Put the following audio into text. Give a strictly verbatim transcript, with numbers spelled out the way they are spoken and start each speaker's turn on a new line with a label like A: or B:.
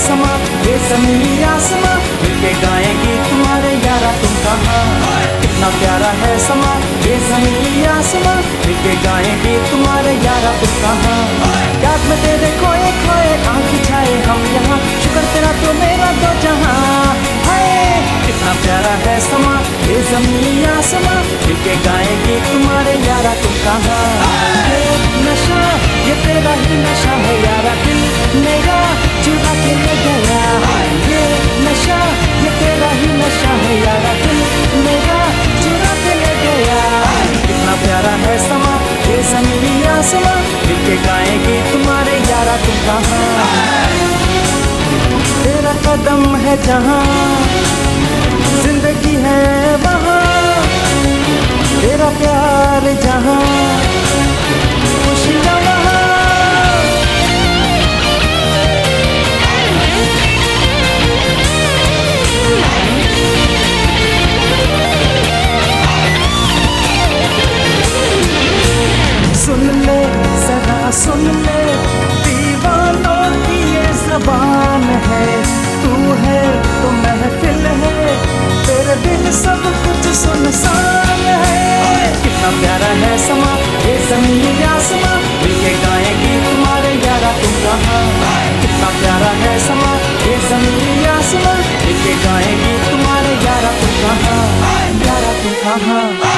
A: समा, ये ज़मीन आसमां मिलके गाएंगे तुम्हारे यारा तुम कहाँ। कितना प्यारा है समा, ये ज़मीन आसमां मिलके गाएंगे तुम्हारे यारा तुम कहाँ। याद में तेरे खोए खोए आँख छाए हम यहाँ, शुक्र तेरा तो मेरा दो जहाँ है। कितना प्यारा है समा, ये ज़मीन आसमां मिलके गाएंगे तुम्हारे यारा तुम कहाँ। ये नशा ये तेरा ही नशा है यारा, दिल मेरा चुरा के ले गया। ये नशा ये तेरा ही नशा है यारा, दिल मेरा चुरा के ले गया। कितना प्यारा है समा, ये ज़मीन आसमां मिलके गाएंगे तुम्हारे यारा तुम कहाँ। तेरा कदम है जहाँ जिंदगी है वहाँ, तेरा प्यार जहाँ खुशियाँ वहाँ। सुन ले जरा सुन ले, दीवानों की ये ज़बान है। तू है तो महफिल है, तेरे बिन सब कुछ सुनसान है। कितना प्यारा है समा, ये ज़मीन आसमां मिलके गाएंगे तुम्हारे यारा तुम कहाँ। कितना प्यारा है समा, ये ज़मीन आसमां मिलके गाएंगे तुम्हारे यारा तुम कहाँ। यारा तुम कहाँ।